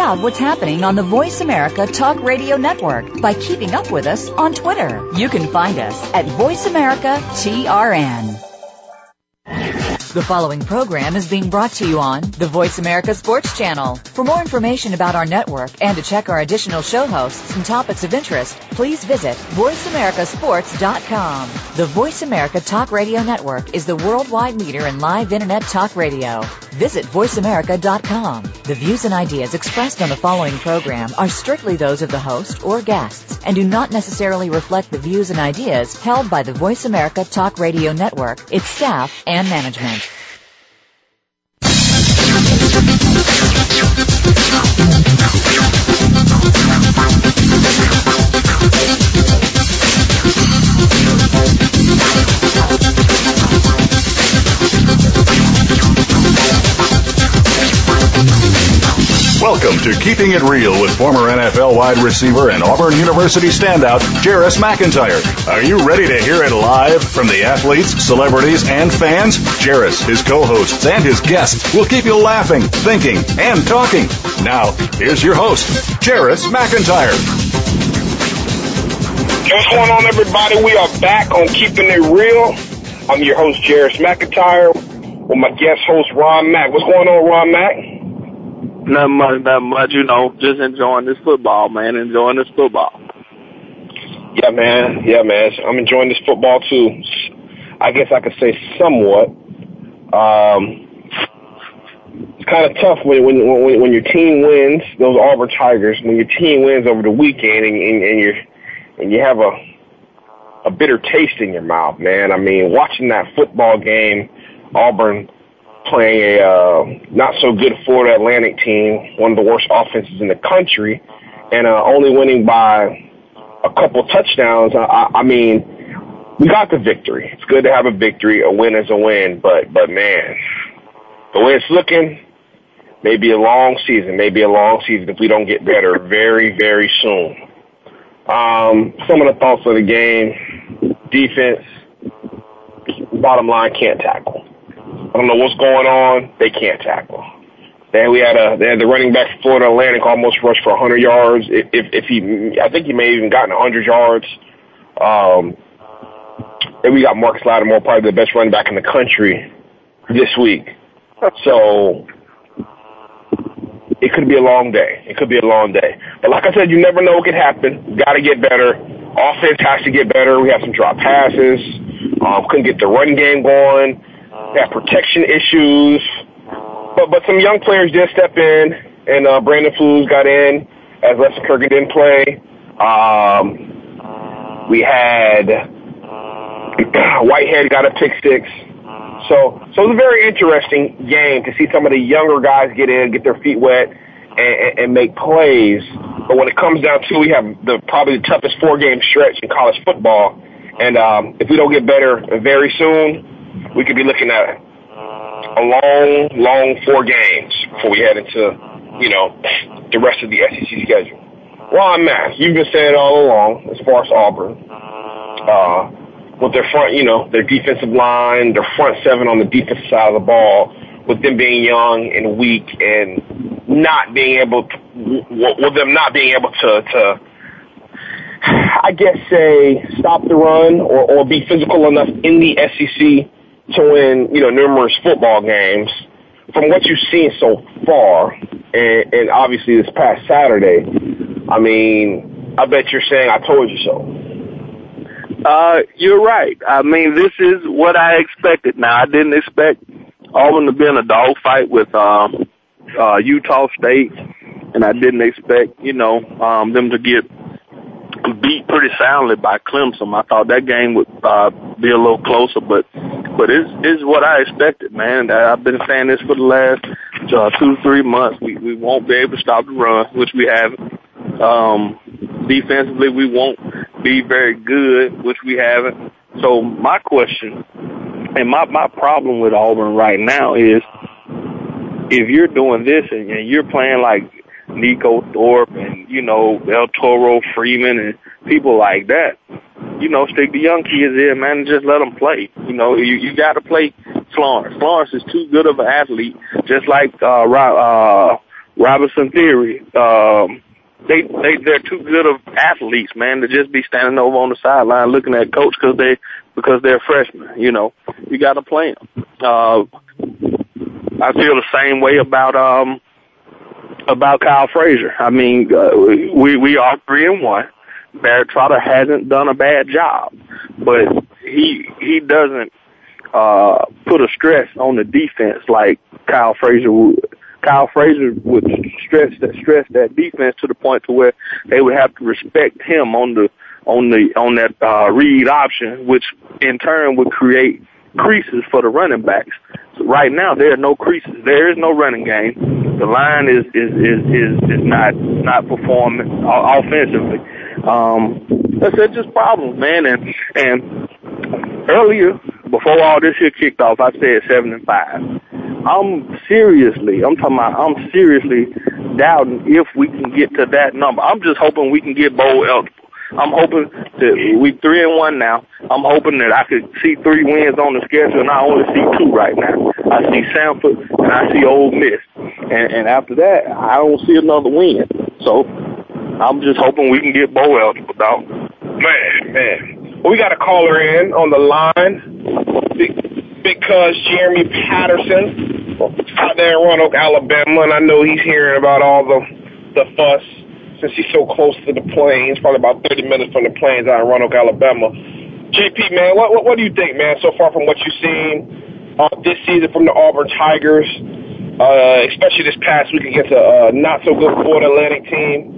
out what's happening on the Voice America Talk Radio Network by keeping up with us on Twitter. You can find us at Voice America TRN. The following program is being brought to you on the Voice America Sports Channel. For more information about our network and to check our additional show hosts and topics of interest, please visit VoiceAmericaSports.com. The Voice America Talk Radio Network is the worldwide leader in live Internet talk radio. Visit VoiceAmerica.com. The views and ideas expressed on the following program are strictly those of the host or guests and do not necessarily reflect the views and ideas held by the Voice America Talk Radio Network, its staff, and management. Welcome to Keeping It Real with former NFL wide receiver and Auburn University standout, Jarris McIntyre. Are you ready to hear it live from the athletes, celebrities, and fans? Jarris, his co-hosts, and his guests will keep you laughing, thinking, and talking. Now, here's your host, Jarris McIntyre. Hey, what's going on, everybody? We are back on Keeping It Real. I'm your host, Jarris McIntyre, with my guest host, Ron Mack. What's going on, Ron Mack? Nothing much, just enjoying this football, man, Yeah, man. I'm enjoying this football, too. I guess I could say somewhat. It's kind of tough when your team wins, those Auburn Tigers, when your team wins over the weekend and you have a bitter taste in your mouth, man. I mean, watching that football game, Auburn playing a not-so-good Florida Atlantic team, one of the worst offenses in the country, and only winning by a couple touchdowns. I mean, we got the victory. It's good to have a victory. A win is a win, but man, the way it's looking, maybe a long season if we don't get better very, very soon. Some of the thoughts of the game: defense, bottom line, can't tackle. I don't know what's going on. They can't tackle. They had the running back for Florida Atlantic almost rushed for 100 yards. I think he may have even gotten 100 yards. And we got Marcus Lattimore, probably the best running back in the country this week. So it could be a long day. But like I said, you never know what could happen. Got to get better. Offense has to get better. We have some drop passes. Couldn't get the run game going. We have protection issues. But some young players did step in, and Brandon Flus got in as Lester Kirk didn't play. We had Whitehead got a pick six. So it was a very interesting game to see some of the younger guys get in, get their feet wet, and make plays. But when it comes down to, we have probably the toughest 4-game stretch in college football. And if we don't get better very soon, we could be looking at a long 4 games before we head into, the rest of the SEC schedule. Ron Mack, you've been saying all along, as far as Auburn, with their front, their defensive line, their front 7 on the defensive side of the ball, with them being young and weak and not being able to, I guess, say, stop the run or be physical enough in the SEC to win, numerous football games. From what you've seen so far, and obviously this past Saturday, I mean, I bet you're saying I told you so. You're right. I mean, this is what I expected. Now, I didn't expect Auburn to be in a dogfight with Utah State, and I didn't expect, them to get beat pretty soundly by Clemson. I thought that game would be a little closer, but it's what I expected, man. I've been saying this for the last 2-3 months. We won't be able to stop the run, which we haven't. Defensively, we won't be very good, which we haven't. So my question and my problem with Auburn right now is, if you're doing this and you're playing like Nico Thorpe and, El Toro Freeman and people like that, stick the young kids in, man, and just let them play. You got to play Florence. Florence is too good of an athlete, just like Robinson Theory. They're too good of athletes, man, to just be standing over on the sideline looking at coach because they're freshmen. You know, you got to play them. I feel the same way about Kyle Frazier. I mean, we are 3-1. Barrett Trotter hasn't done a bad job, but he doesn't put a stress on the defense like Kyle Frazier would. Kyle Frazier would stress that defense to the point to where they would have to respect him on that read option, which in turn would create creases for the running backs. So right now there are no creases. There is no running game. The line is not performing offensively. That's just problems, man. And earlier, before all this here kicked off, I said 7-5. I'm seriously doubting if we can get to that number. I'm just hoping we can get bowl eligible. I'm hoping that we 3-1 now. I'm hoping that I could see 3 wins on the schedule, and I only see 2 right now. I see Samford and I see Ole Miss, and after that, I don't see another win. So I'm just hoping we can get bowl eligible, dog. Man. Well, we got a caller in on the line because Jeremy Patterson out there in Roanoke, Alabama, and I know he's hearing about all the fuss since he's so close to the plains, probably about 30 minutes from the plains out in Roanoke, Alabama. JP, man, what do you think, man, so far from what you've seen this season from the Auburn Tigers, especially this past week against a not-so-good Florida Atlantic team?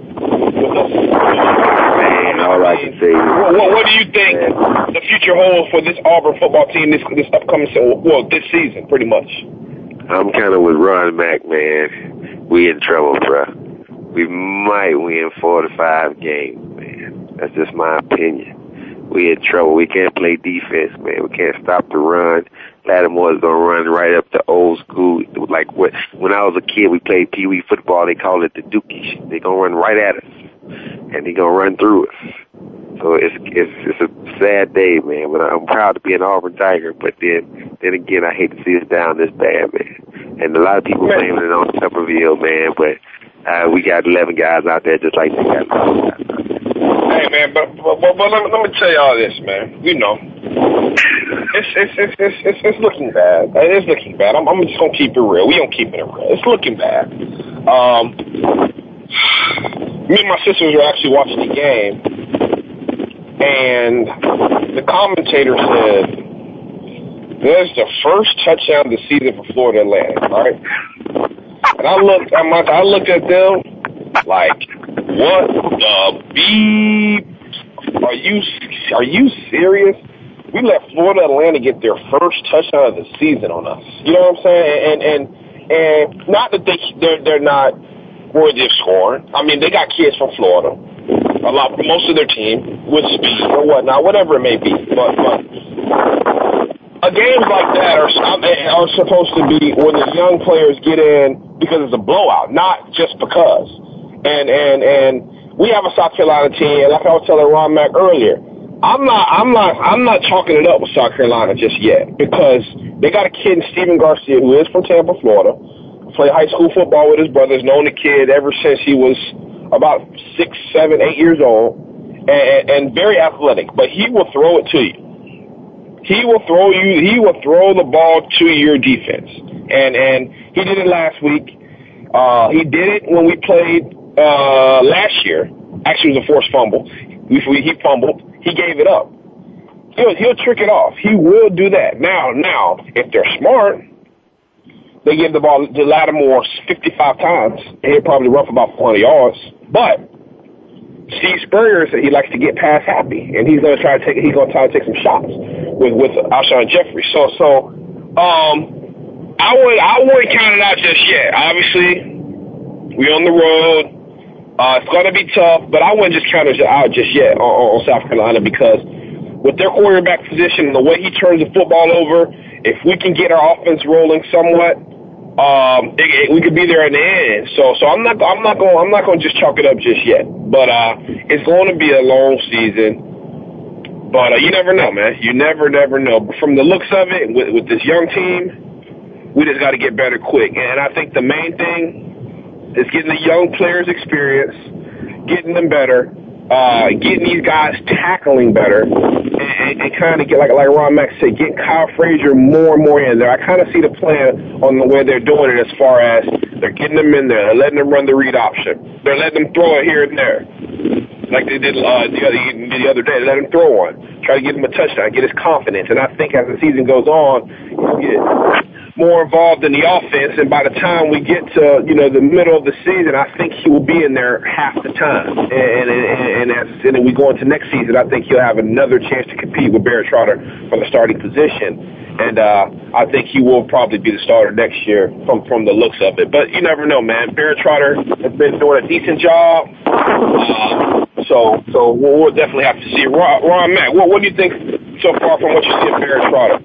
Man, all I can say is... What do you think the future holds for this Auburn football team this upcoming season? Well, this season, pretty much. I'm kind of with Ron Mack, man. We in trouble, bro. We might win 4 to 5 games, man. That's just my opinion. We in trouble. We can't play defense, man. We can't stop the run. Lattimore's going to run right up to old school. Like when I was a kid, we played Pee Wee football. They called it the Dookie. They're going to run right at us, and they're going to run through us. So it's a sad day, man. But I'm proud to be an Auburn Tiger. But then again, I hate to see us down this bad, man. And a lot of people blaming it on Tuberville, man. But we got 11 guys out there just like they got 11 guys out there. Hey, man, but let me tell you all this, man. You know, it's looking bad. It's looking bad. I'm just gonna keep it real. We don't keep it real. It's looking bad. Me and my sisters were actually watching the game, and the commentator said, "There's the first touchdown of the season for Florida Atlantic." Right? And I looked at them like, what the beep? Are you serious? We let Florida Atlantic get their first touchdown of the season on us. You know what I'm saying? And not that they're not worthy of scoring. I mean, they got kids from Florida. Most of their team with speed or whatnot, whatever it may be. But games like that are supposed to be when the young players get in because it's a blowout, not just because. And we have a South Carolina team, and like I was telling Ron Mack earlier, I'm not chalking it up with South Carolina just yet because they got a kid in Stephen Garcia who is from Tampa, Florida, played high school football with his brothers, known the kid ever since he was about 6, 7, 8 years old, and very athletic. But he will throw it to you. He will throw the ball to your defense, and he did it last week. He did it when we played last year. Actually, it was a forced fumble. He fumbled. He gave it up. He'll trick it off. He will do that. Now, if they're smart, they give the ball to Lattimore 55 times, and he'll probably run for about 400 yards. But Steve Spurrier said he likes to get pass happy, and he's going to try to take some shots with Alshon Jeffrey. So I wouldn't count it out just yet. Obviously, we're on the road. It's going to be tough, but I wouldn't just count it out just yet on South Carolina because with their quarterback position and the way he turns the football over, if we can get our offense rolling somewhat, we could be there in the end. So I'm not going to just chalk it up just yet. But it's going to be a long season. But you never know, man. You never know. But from the looks of it, with this young team, we just got to get better quick. And I think the main thing It's getting the young players experience, getting them better, getting these guys tackling better, and kind of get, like Ron Mack said, get Kyle Frazier more and more in there. I kind of see the plan on the way they're doing it as far as they're getting them in there, they're letting them run the read option. They're letting them throw it here and there, like they did the other day. They let him throw one, try to give him a touchdown, get his confidence. And I think as the season goes on, he'll get more involved in the offense, and by the time we get to, the middle of the season, I think he will be in there half the time. And then we go into next season, I think he'll have another chance to compete with Barrett Trotter for the starting position. And I think he will probably be the starter next year from the looks of it. But you never know, man. Barrett Trotter has been doing a decent job. So we'll definitely have to see. Ron Mack, what do you think so far from what you see of Barrett Trotter?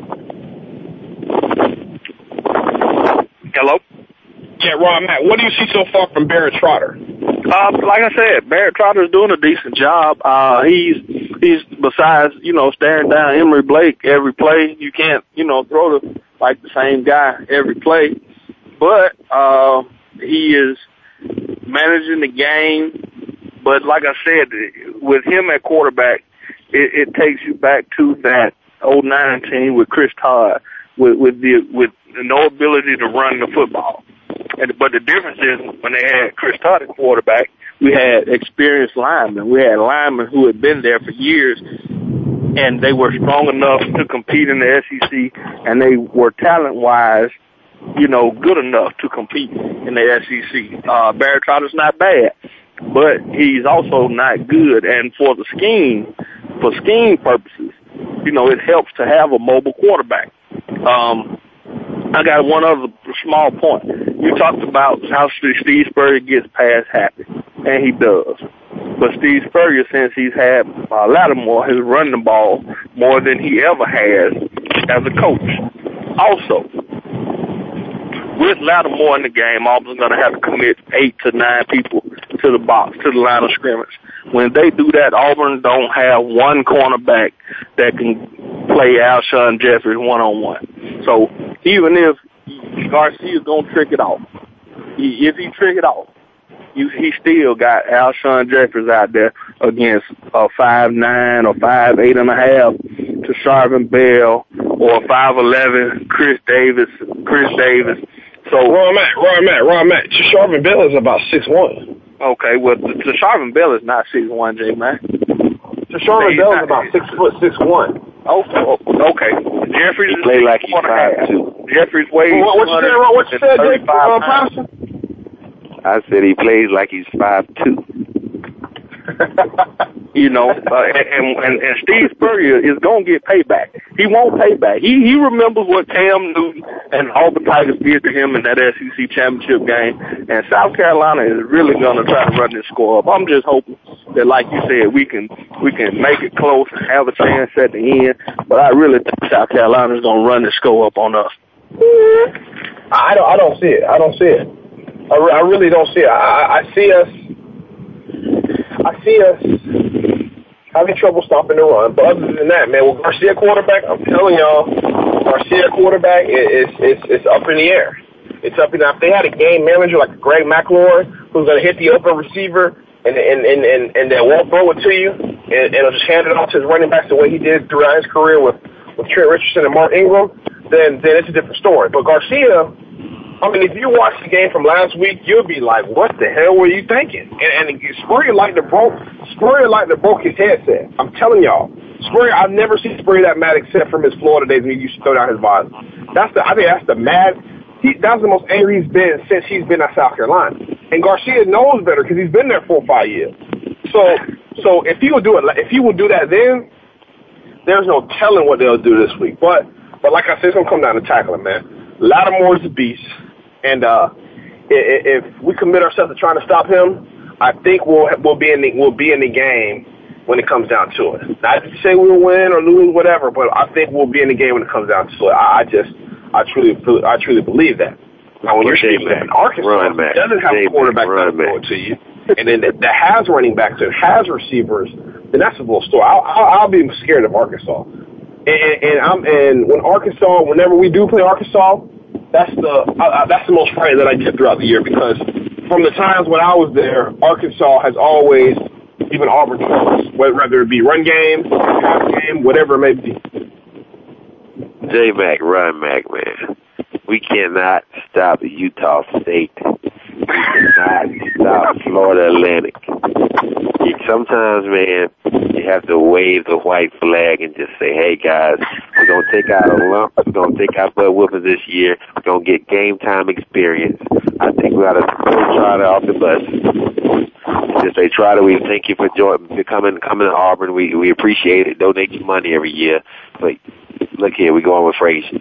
Hello? Yeah, Ron Mack, what do you see so far from Barrett Trotter? Like I said, Barrett Trotter's doing a decent job. He's besides, staring down Emory Blake every play, you can't, throw the same guy every play. But he is managing the game. But like I said, with him at quarterback, it takes you back to that 2009 team with Chris Todd, with no ability to run the football. But the difference is when they had Chris Todd at quarterback, we had experienced linemen. We had linemen who had been there for years, and they were strong enough to compete in the SEC, and they were talent-wise, good enough to compete in the SEC. Barrett Trotter's not bad, but he's also not good. And for scheme purposes, it helps to have a mobile quarterback. I got one other small point. You talked about how Steve Spurrier gets pass happy, and he does. But Steve Spurrier, since he's had Lattimore, has run the ball more than he ever has as a coach. Also, with Lattimore in the game, Auburn's going to have to commit 8 to 9 people to the box, to the line of scrimmage. When they do that, Auburn don't have one cornerback that can play Alshon Jeffries one-on-one. So even if Garcia's going to trick it off, if he trick it off, he still got Alshon Jeffries out there against a 5'9" or 5'8.5" to Sharvin Bell or 5'11" Chris Davis. So Ron Mack. Sharvin Bell is about 6'1". Okay, well, Sharvin Bell is not 6'1", J-Man. Sharvin Bell is about 6'1". Okay. Jeffries play like he's 5'2". Jeffries weighs. What you said, Jake? I said he plays like he's 5'2". And Steve Spurrier is going to get payback. He won't pay back. He remembers what Cam Newton and Auburn Tigers did to him in that SEC championship game. And South Carolina is really going to try to run this score up. I'm just hoping that, like you said, we can make it close and have a chance at the end. But I really think South Carolina is going to run the score up on us. I don't see it. I really don't see it. I see us having trouble stopping the run. But other than that, man, with Garcia quarterback, I'm telling y'all, Garcia quarterback is up in the air. It's up in the air. If they had a game manager like Greg McElroy who's going to hit the open receiver and then won't throw it to you and it'll just hand it off to his running backs the way he did throughout his career with Trent Richardson and Mark Ingram, then it's a different story. But Garcia, I mean, if you watch the game from last week, you'll be like, what the hell were you thinking? And Spurrier like to broke his headset. I'm telling y'all. Spurrier, I've never seen Spurrier that mad except from his Florida days when he used to throw down his visor. That's the most angry he's been since he's been at South Carolina. And Garcia knows better because he's been there 4 or 5 years. So if he will do that then, there's no telling what they'll do this week. But like I said, it's gonna come down to tackling, man. Lattimore's a beast. And if we commit ourselves to trying to stop him, I think we'll be in the game when it comes down to it. Not to say we'll win or lose, whatever, but I think we'll be in the game when it comes down to it. I truly believe that. Now, when you're speaking of Arkansas, doesn't have a quarterback that'll throw it to you, and then that has running backs and has receivers, then that's a little story. I'll be scared of Arkansas. And when Arkansas, whenever we do play Arkansas, that's the most frightening that I get throughout the year because from the times when I was there, Arkansas has always given Auburn troubles, whether it be run game, pass game, whatever it may be. J-Mac, run Mac, man. We cannot stop Utah State. We cannot stop Florida Atlantic. Sometimes, man, you have to wave the white flag and just say, hey, guys, we're going to take out a lump. We're going to take out butt whoopers this year. We're going to get game time experience. I think we ought to throw Trotter off the bus. Just say, Trotter, we thank you for coming to Auburn. We appreciate it. Donate your money every year. But look here, we're going with Frazier.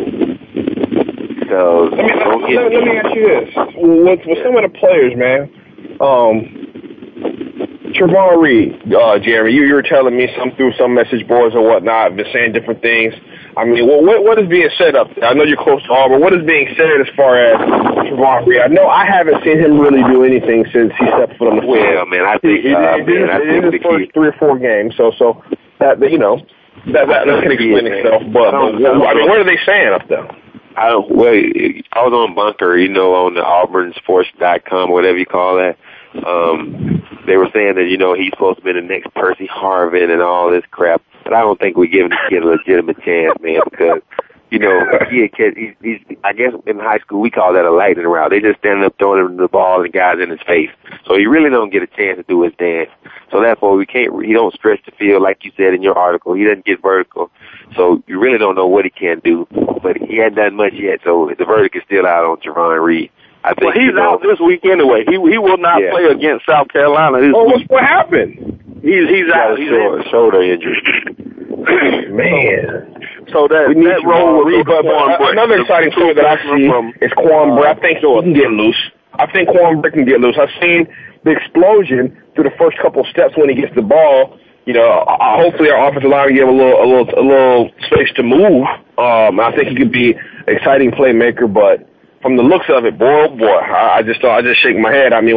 So let me ask you this: with some of the players, man, Trevon Reed, Jeremy, you were telling me through some message boards or whatnot, been saying different things. I mean, what is being said up there? I know you're close to Auburn. What is being said as far as Trevon Reed? I know I haven't seen him really do anything since he stepped foot on the field. Well, man, I think it is his first 3 or 4 games, so that that can explain itself. But I mean, what are they saying up there? I was on Bunker, on the AuburnSports.com, whatever you call that. They were saying that, he's supposed to be the next Percy Harvin and all this crap. But I don't think we're giving this kid a legitimate chance, man, because, he's I guess in high school we call that a lightning round. They just stand up throwing him the ball and guys in his face. So he really don't get a chance to do his dance. So therefore he don't stretch the field like you said in your article. He doesn't get vertical. So you really don't know what he can do. But he hadn't done much yet, so the verdict is still out on Trevon Reed. I think he's out this week anyway. He will not play against South Carolina this week. What happened? He's out. He's a shoulder injury. Man. So that role will but another exciting story that I see is Quan Bray. I think he can get loose. I think Quan Bray can get loose. I've seen the explosion through the first couple of steps when he gets the ball. Hopefully our offensive line will give a little space to move. I think he could be an exciting playmaker, but from the looks of it, boy, I just shake my head. I mean,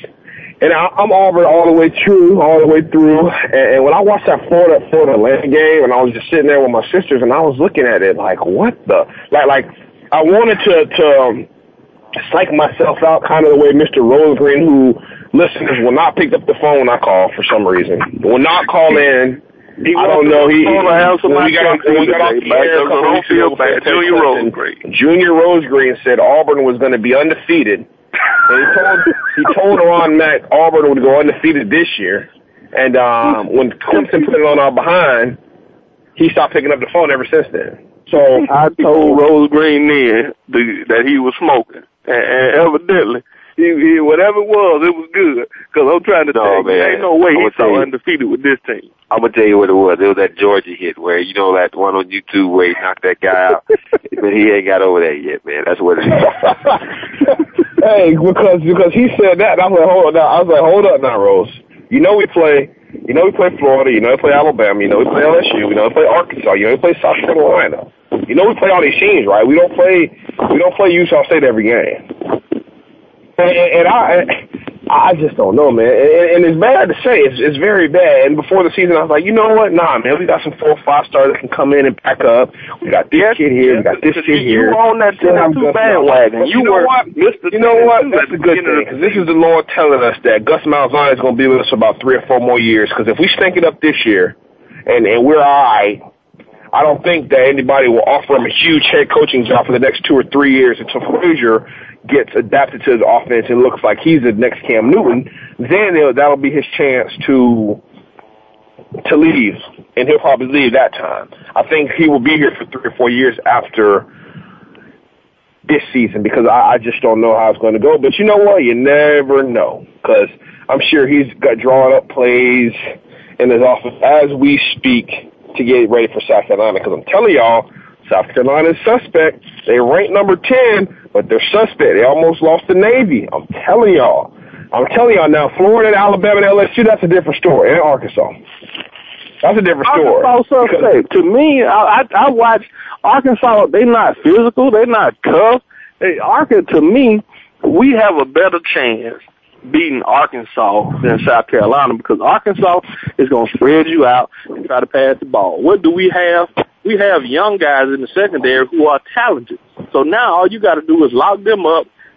I'm Auburn all the way through, and when I watched that Florida Atlantic game, and I was just sitting there with my sisters, and I was looking at it like, what the, like I wanted to psych myself out, kind of the way Mr. Rosegren, who listeners will not pick up the phone when I call for some reason, will not call in. I don't know. We got off the air a couple weeks ago. Junior Rosegren said Auburn was going to be undefeated. And he told Ron Mack Auburn would go undefeated this year. And when Clemson put it on our behind, he stopped picking up the phone ever since then. So I told Rosegren then that he was smoking, and evidently. He, whatever it was good. Because I'm trying to tell you, there ain't no way he's so undefeated with this team. I'm going to tell you what it was. It was that Georgia hit where, that one on YouTube where he knocked that guy out. But he ain't got over that yet, man. That's what it is. Hey, because he said that, and I was like, hold up now, Rose. We play Florida, we play Alabama, we play LSU, we play Arkansas, we play South Carolina. We play all these teams, right? We don't play Utah State every game. And I just don't know, man. And it's bad to say. It's very bad. And before the season, I was like, you know what? Nah, man. We got some 4 or 5 stars that can come in and back up. We got this kid here. We got this kid here. You were on that 2 bandwagon. You know what? That's a good thing. Because this is the Lord telling us that Gus Malzahn is going to be with us for about 3 or 4 more years. Because if we stink it up this year and we're all right, I don't think that anybody will offer him a huge head coaching job for the next 2 or 3 years until Frazier gets adapted to his offense and looks like he's the next Cam Newton. Then that'll be his chance to leave, and he'll probably leave that time. I think he will be here for 3 or 4 years after this season because I just don't know how it's going to go. But you know what? You never know because I'm sure he's got drawn up plays in his office as we speak to get ready for South Carolina because I'm telling y'all, South Carolina is suspect. They ranked number 10, but they're suspect. They almost lost to Navy. I'm telling y'all now, Florida, Alabama, and LSU, that's a different story. And Arkansas. That's a different story. Arkansas suspect. To me, I watch Arkansas. They're not physical. They're not tough. To me, we have a better chance beating Arkansas than South Carolina because Arkansas is going to spread you out and try to pass the ball. What do we have? We have young guys in the secondary who are talented. So now all you got to do is lock them up,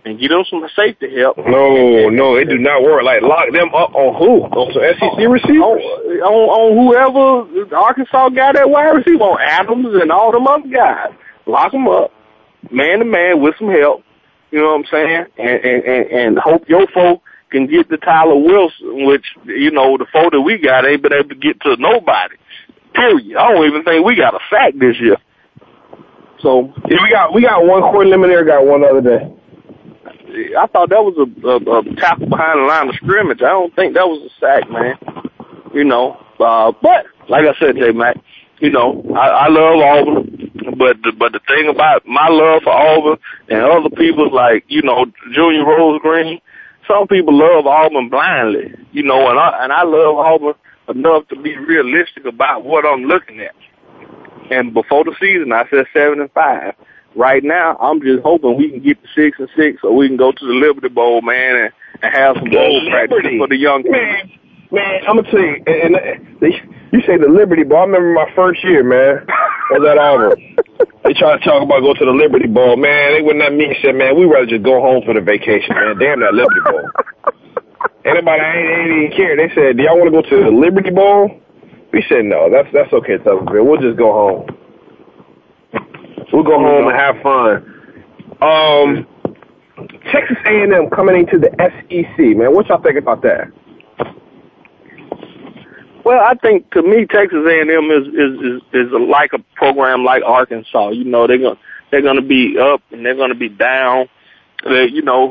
and get them some safety help. No, it do not work. Like, lock them up on who? On some SEC receivers? On whoever Arkansas got that wide receiver, on Adams and all them other guys. Lock them up, man to man, with some help. You know what I'm saying? And hope your folk can get to Tyler Wilson, which, you know, the folk that we got ain't been able to get to nobody. Period. I don't even think we got a sack this year. So yeah, we got one court eliminator, got one other day. I thought that was a tackle behind the line of scrimmage. I don't think that was a sack, man. You know, but like I said, J-Mac, you know, I love Auburn, but the thing about my love for Auburn and other people like, you know, Junior Rose Green, some people love Auburn blindly, you know, and I love Auburn enough to be realistic about what I'm looking at. And before the season, I said 7-5. Right now, I'm just hoping we can get to 6-6 so we can go to the Liberty Bowl, man, and have some bowl practice for the young kids. Man, I'm going to tell you, and you say the Liberty Bowl. I remember my first year, man, was at Auburn. They tried to talk about go to the Liberty Bowl. Man, they wouldn't let me said, man, we'd rather just go home for the vacation, man. Damn that Liberty Bowl. Anybody ain't even care. They said, do y'all want to go to the Liberty Bowl? We said, no, that's okay, Tupperville. We'll just go home. We'll go home and have fun. Texas A&M coming into the SEC, man. What y'all think about that? Well, I think to me, Texas A&M is like a program like Arkansas. You know, they're gonna be up and they're gonna be down. They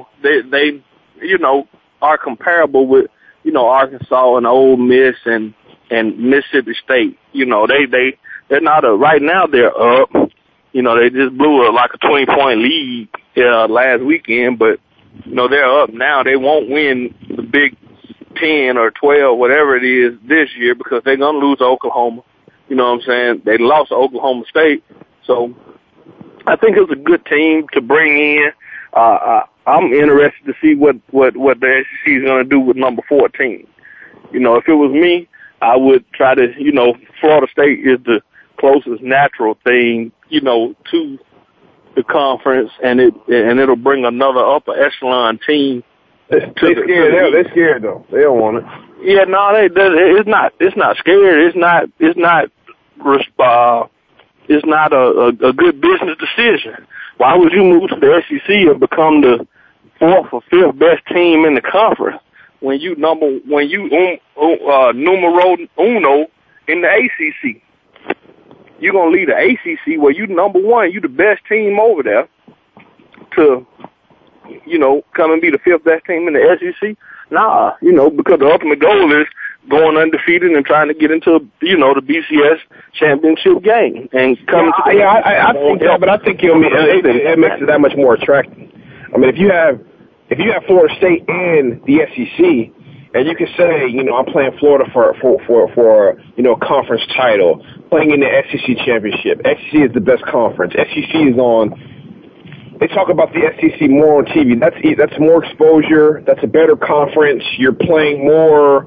are comparable with, you know, Arkansas and Ole Miss and Mississippi State. You know, they're not right now they're up. You know, they just blew like a 20-point lead last weekend, but, you know, they're up now. They won't win the Big 10 or 12, whatever it is, this year because they're going to lose to Oklahoma. You know what I'm saying? They lost to Oklahoma State. So I think it's a good team to bring in. I'm interested to see what the SEC is going to do with number 14. You know, if it was me, I would try to, you know, Florida State is the closest natural thing, you know, to the conference, and it'll bring another upper echelon team. They're scared though. They don't want it. Yeah, no, it's not scared. It's not a good business decision. Why would you move to the SEC and become the 4th or 5th best team in the conference when you numero uno in the ACC? You're going to leave the ACC where you number 1, you the best team over there, to, you know, come and be the 5th best team in the SEC? Nah, you know, because the ultimate goal is going undefeated and trying to get into, you know, the BCS championship game and coming to the I think that, but I think it makes it that much more attractive. I mean, if you have Florida State and the SEC, and you can say, you know, I'm playing Florida for you know, a conference title, playing in the SEC championship. SEC is the best conference. SEC is on. They talk about the SEC more on TV. That's more exposure. That's a better conference. You're playing more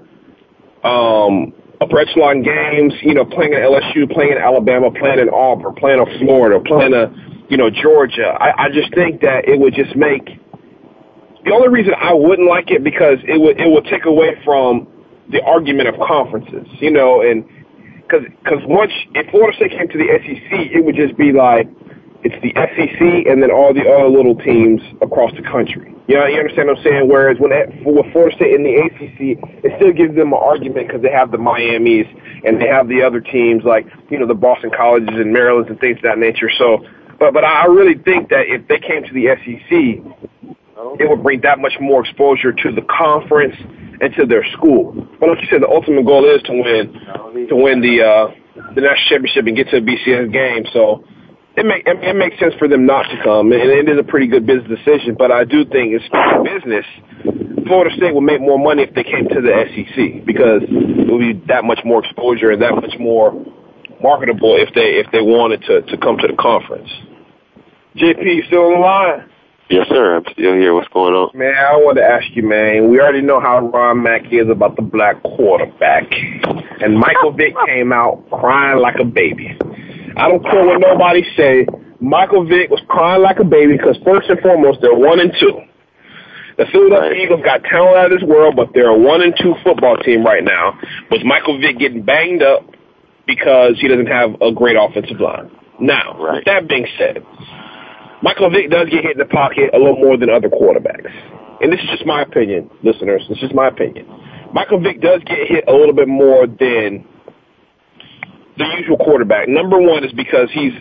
upper echelon games. You know, playing at LSU, playing in Alabama, playing in Auburn, playing in Florida, playing in, you know, Georgia. I just think that it would just make. The only reason I wouldn't like it because it would take away from the argument of conferences, you know, and because if Florida State came to the SEC, it would just be like it's the SEC and then all the other little teams across the country. You know, you understand what I'm saying? Whereas with Florida State in the ACC, it still gives them an argument because they have the Miamis and they have the other teams like, you know, the Boston Colleges and Marylands and things of that nature. So, but I really think that if they came to the SEC, it would bring that much more exposure to the conference and to their school. But like you said, the ultimate goal is to win the national championship and get to a BCS game. So it makes sense for them not to come, and it is a pretty good business decision. But I do think it's business. Florida State would make more money if they came to the SEC because it would be that much more exposure and that much more marketable if they wanted to come to the conference. JP, you still on the line? Yes, sir. I'm still here. What's going on? Man, I want to ask you, man. We already know how Ron Mack is about the black quarterback. And Michael Vick came out crying like a baby. I don't care what nobody say. Michael Vick was crying like a baby because, first and foremost, they're 1-2. The Philadelphia Eagles got talent out of this world, but they're a 1-2 football team right now, with Michael Vick getting banged up because he doesn't have a great offensive line. Now, with that being said, Michael Vick does get hit in the pocket a little more than other quarterbacks. And this is just my opinion, listeners. This is my opinion. Michael Vick does get hit a little bit more than the usual quarterback. Number one is because he's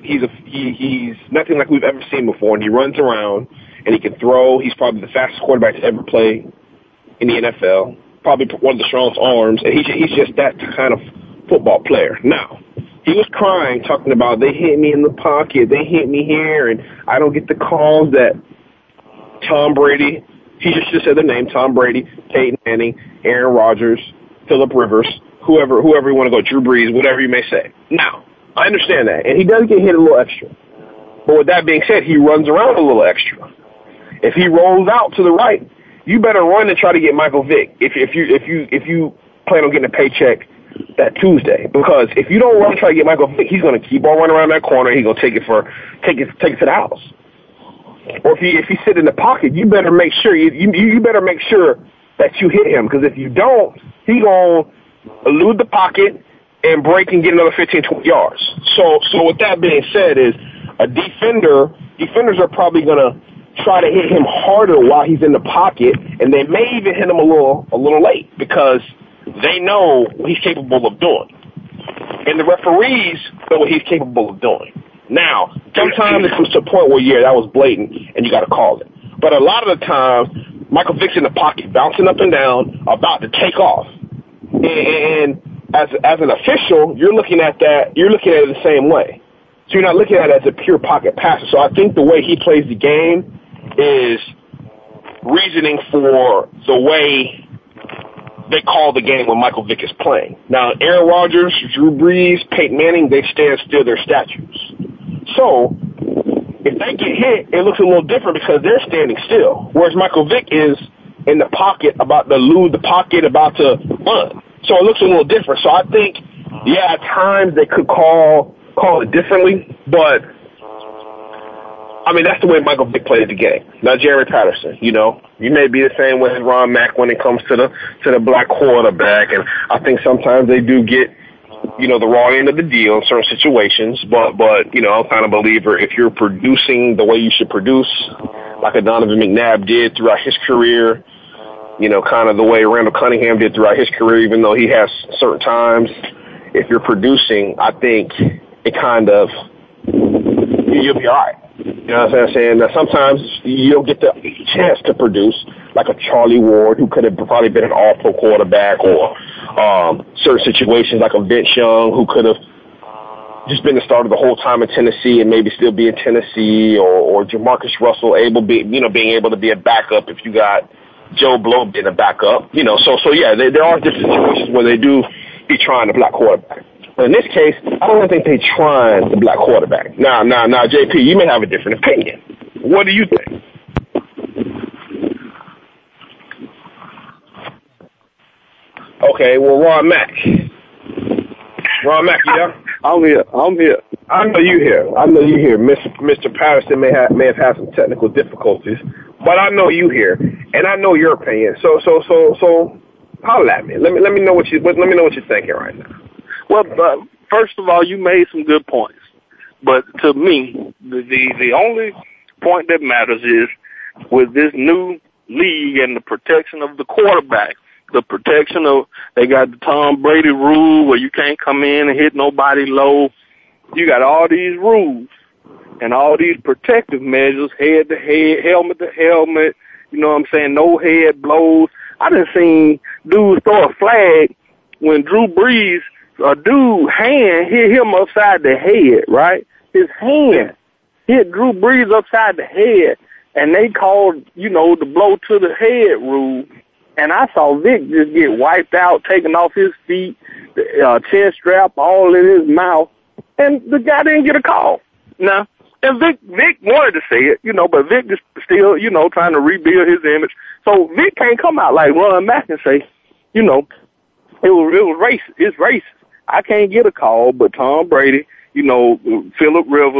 nothing like we've ever seen before, and he runs around and he can throw. He's probably the fastest quarterback to ever play in the NFL. Probably one of the strongest arms, and he's just that kind of football player. Now, he was crying, talking about they hit me in the pocket, they hit me here, and I don't get the calls that Tom Brady. He just said the name: Tom Brady, Peyton Manning, Aaron Rodgers, Phillip Rivers. Whoever you want to go, Drew Brees, whatever you may say. Now, I understand that, and he does get hit a little extra. But with that being said, he runs around a little extra. If he rolls out to the right, you better run and try to get Michael Vick if you plan on getting a paycheck that Tuesday. Because if you don't run and try to get Michael Vick, he's going to keep on running around that corner. He's going to take it to the house. Or if you sit in the pocket, you better make sure you better make sure that you hit him. Because if you don't, he's going to elude the pocket and break and get another 15, 20 yards. So with that being said, is a defenders are probably going to try to hit him harder while he's in the pocket, and they may even hit him a little late because they know what he's capable of doing. And the referees know what he's capable of doing. Now, sometimes it comes to a point where, that was blatant, and you got to call it. But a lot of the time, Michael Vick's in the pocket, bouncing up and down, about to take off. And as an official, you're looking at it the same way. So you're not looking at it as a pure pocket passer. So I think the way he plays the game is reasoning for the way they call the game when Michael Vick is playing. Now, Aaron Rodgers, Drew Brees, Peyton Manning, they stand still their statues. So if they get hit, it looks a little different because they're standing still, whereas Michael Vick is in the pocket, about to elude the pocket, about to run. So it looks a little different. So I think, at times they could call it differently, but I mean, that's the way Michael Vick played the game. Now, Jerry Patterson, you may be the same way as Ron Mack when it comes to the black quarterback, and I think sometimes they do get, the wrong end of the deal in certain situations, but I'm kind of a believer if you're producing the way you should produce, like a Donovan McNabb did throughout his career, kind of the way Randall Cunningham did throughout his career, even though he has certain times, if you're producing, I think it kind of, you'll be all right. You know what I'm saying? Now, sometimes you don't get the chance to produce, like a Charlie Ward, who could have probably been an all-pro quarterback, or certain situations like a Vince Young, who could have just been the starter the whole time in Tennessee and maybe still be in Tennessee, or Jamarcus Russell being able to be a backup if you got Joe Blow being a backup. There are different situations where they do be trying the black quarterback. But in this case, I don't think they're trying the black quarterback. Now, JP, you may have a different opinion. What do you think? Okay, well, Ron Mack, you there? I'm here. I know you here. Mr. Patterson may have had some technical difficulties, but I know you here, and I know your opinion. So, holler at me. Let me know what you're thinking right now. Well, first of all, you made some good points. But to me, the only point that matters is with this new league and the protection of the quarterback, the protection of, they got the Tom Brady rule where you can't come in and hit nobody low. You got all these rules and all these protective measures, head to head, helmet to helmet, no head blows. I done seen dudes throw a flag when Drew Brees, a dude hand hit him upside the head, right? His hand hit Drew Brees upside the head, and they called, the blow to the head rule. And I saw Vic just get wiped out, taken off his feet, the chin strap all in his mouth, and the guy didn't get a call. Now, and Vic wanted to say it, but Vic is still, trying to rebuild his image. So Vic can't come out like Ron Mack and say, it was racist. It's racist. I can't get a call, but Tom Brady, Phillip Rivers,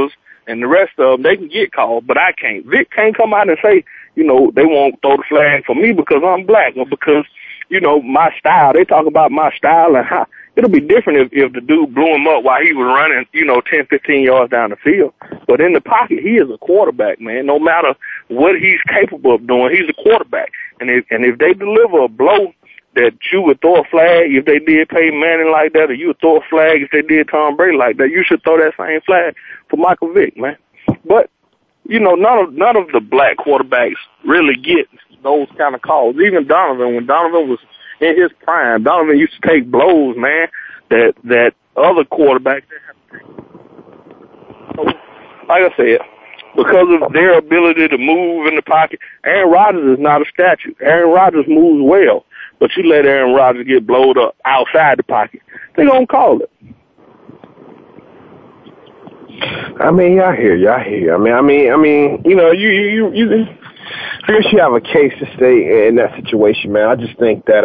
and the rest of them, they can get called, but I can't. Vic can't come out and say, you know, they won't throw the flag for me because I'm black or because, you know, my style. They talk about my style and how it'll be different if the dude blew him up while he was running, you know, 10, 15 yards down the field. But in the pocket, he is a quarterback, man. No matter what he's capable of doing, he's a quarterback. And if they deliver a blow that you would throw a flag if they did Peyton Manning like that, or you would throw a flag if they did Tom Brady like that, you should throw that same flag for Michael Vick, man. But, you know, none of the black quarterbacks really get those kind of calls. Even Donovan, when Donovan was in his prime, Donovan used to take blows, man, that other quarterbacks didn't have to take. So, like I said, because of their ability to move in the pocket, Aaron Rodgers is not a statue. Aaron Rodgers moves well, but you let Aaron Rodgers get blowed up outside the pocket, they're going to call it. I mean, I hear you. I mean, you know, you I guess you have a case to stay in that situation, man. I just think that,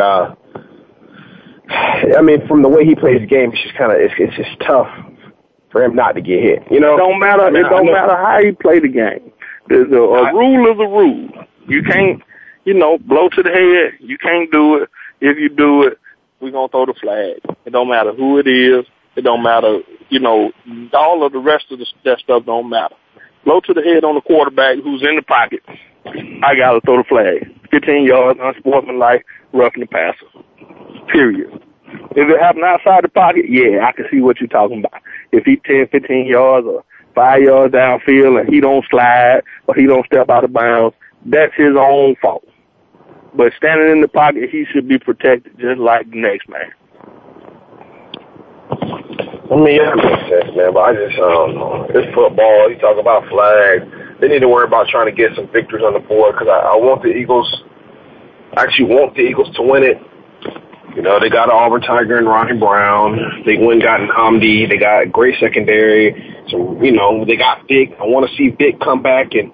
I mean, from the way he plays the game, it's just kind of, it's just tough for him not to get hit. You know, it don't matter how you play the game. A rule is a rule. You can't, you know, blow to the head. You can't do it. If you do it, we're gonna throw the flag. It don't matter who it is. It don't matter, you know, all of the rest of that stuff don't matter. Blow to the head on the quarterback who's in the pocket, I got to throw the flag. 15 yards, unsportsmanlike, roughing the passer. Period. If it happened outside the pocket, yeah, I can see what you're talking about. If he's 10, 15 yards or 5 yards downfield and he don't slide or he don't step out of bounds, that's his own fault. But standing in the pocket, he should be protected just like the next man. I mean, that makes sense, man, but I just, don't know. It's football. You talk about flags. They need to worry about trying to get some victories on the board because I want the Eagles, I actually want the Eagles to win it. You know, they got an Auburn Tiger and Ronnie Brown. They went and got Hamdi. They got a great secondary. So, you know, they got Vic. I want to see Vic come back and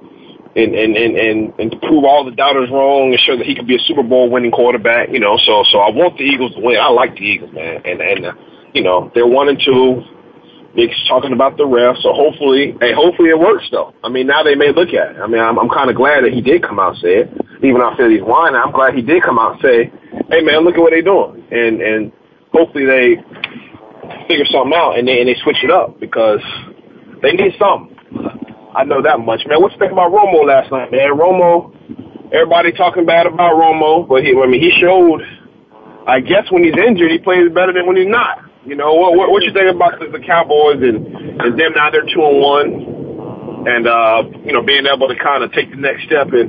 prove all the doubters wrong and show that he could be a Super Bowl winning quarterback, you know. So I want the Eagles to win. I like the Eagles, man. And you know, they're 1-2. Vic's talking about the refs, so hopefully it works, though. I mean, now they may look at it. I mean, I'm kind of glad that he did come out and say it. Even though I feel he's whining, I'm glad he did come out and say, hey, man, look at what they're doing. And hopefully they figure something out and they switch it up because they need something. I know that much, man. What you think about Romo last night, man? Romo, everybody talking bad about Romo, but he showed, I guess when he's injured, he plays better than when he's not. You know, what you think about the Cowboys and them now they're 2-1 and, you know, being able to kind of take the next step and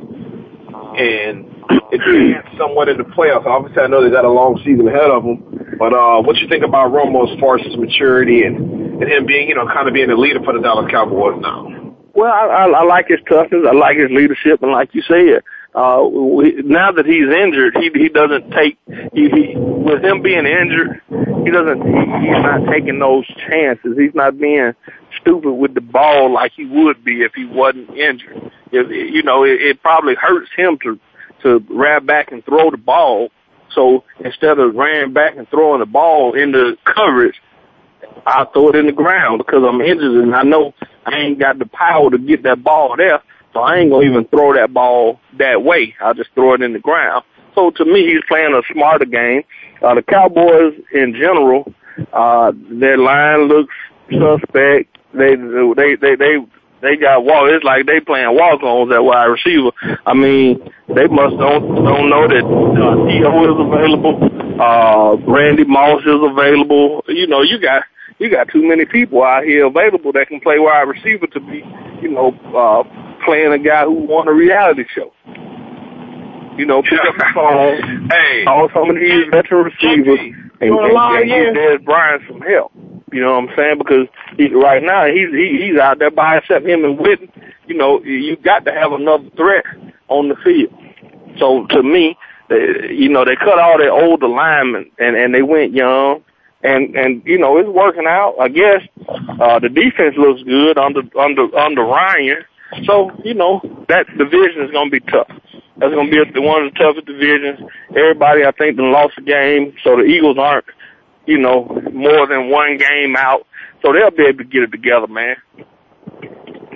advance somewhat in the playoffs. Obviously, I know they got a long season ahead of them, but what you think about Romo as far as his maturity and him being, you know, kind of being the leader for the Dallas Cowboys now? Well, I like his toughness. I like his leadership, and like you said, now that he's injured, he doesn't take. With him being injured, he's not taking those chances. He's not being stupid with the ball like he would be if he wasn't injured. You know, it probably hurts him to run back and throw the ball. So instead of running back and throwing the ball into coverage, I'll throw it in the ground because I'm injured and I know I ain't got the power to get that ball there. So I ain't going to even throw that ball that way. I'll just throw it in the ground. So to me, he's playing a smarter game. The Cowboys in general, their line looks suspect. They got it's like they playing walk-ons at wide receiver. I mean, they must don't know that T.O. is available. Randy Moss is available. You know, you got too many people out here available that can play wide receiver to be, you know, playing a guy who won a reality show. You know, pick up the phone, call some of these veteran receivers, and give Dez Bryant some help. You know what I'm saying? Because right now he's out there by himself, him and Witten. You know, you got to have another threat on the field. So to me, you know, they cut all their older linemen and they went young. And you know, it's working out. I guess the defense looks good under Ryan. So, you know, that division is going to be tough. That's going to be one of the toughest divisions. Everybody, I think, done lost a game, so the Eagles aren't, you know, more than one game out. So they'll be able to get it together, man.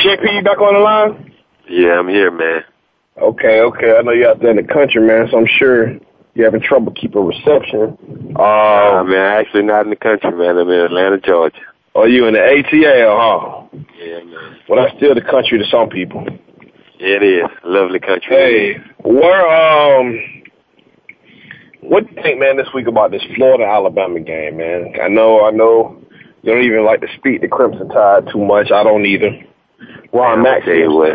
JP, you back on the line? Yeah, I'm here, man. Okay. I know you're out there in the country, man, so I'm sure you're having trouble keeping reception. Man, actually not in the country, man. I'm in Atlanta, Georgia. Oh, you in the ATL, huh? Yeah, man. Well, that's still the country to some people. Yeah, it is. Lovely country. Hey, what do you think, man, this week about this Florida-Alabama game, man? I know you don't even like to speak the Crimson Tide too much. I don't either. Ron Mack seems to